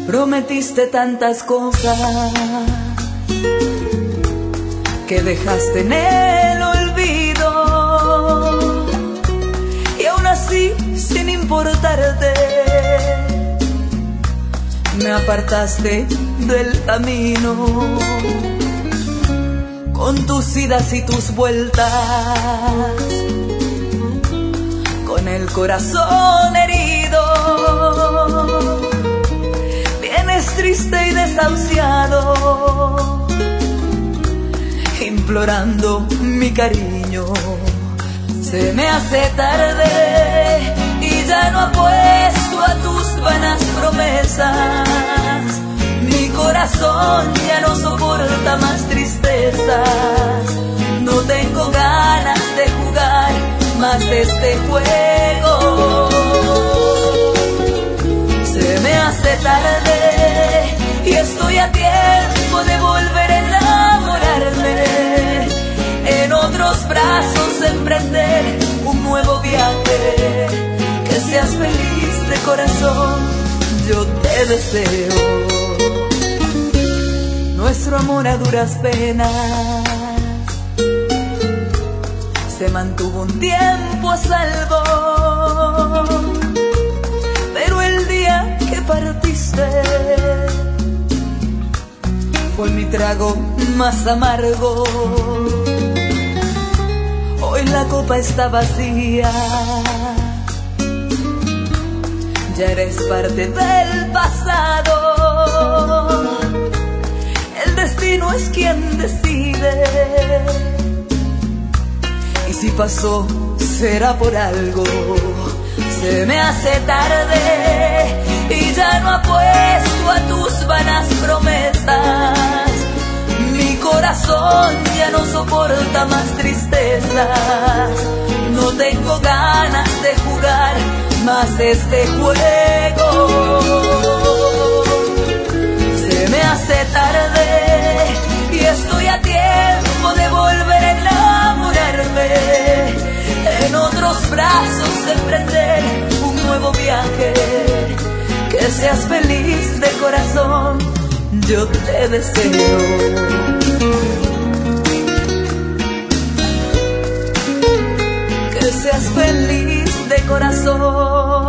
Prometiste tantas cosas que dejaste en el olvido, y aún así, sin importarte, me apartaste del camino. Con tus idas y tus vueltas, con el corazón herido, vienes triste y desahuciado, implorando mi cariño. Se me hace tarde y ya no apuesto a tus vanas promesas. Mi corazón ya no soporta más tristezas. No tengo ganas de jugar más este juego. Se me hace tarde y estoy a tiempo de volver a enamorarme. En otros brazos emprender un nuevo viaje. Que seas feliz de corazón, yo te deseo. Nuestro amor a duras penas se mantuvo un tiempo a salvo, pero el día que partiste fue mi trago más amargo. Hoy la copa está vacía, ya eres parte del pasado. El destino es quien decide, y si pasó será por algo. Se me hace tarde y ya no apuesto a tus vanas promesas. Mi corazón ya no soporta más tristezas. No tengo ganas de jugar más este juego. Se me hace tarde y estoy a tiempo de volver a enamorarme. En otros brazos emprender un nuevo viaje. Que seas feliz de corazón, yo te deseo. Que seas feliz de corazón.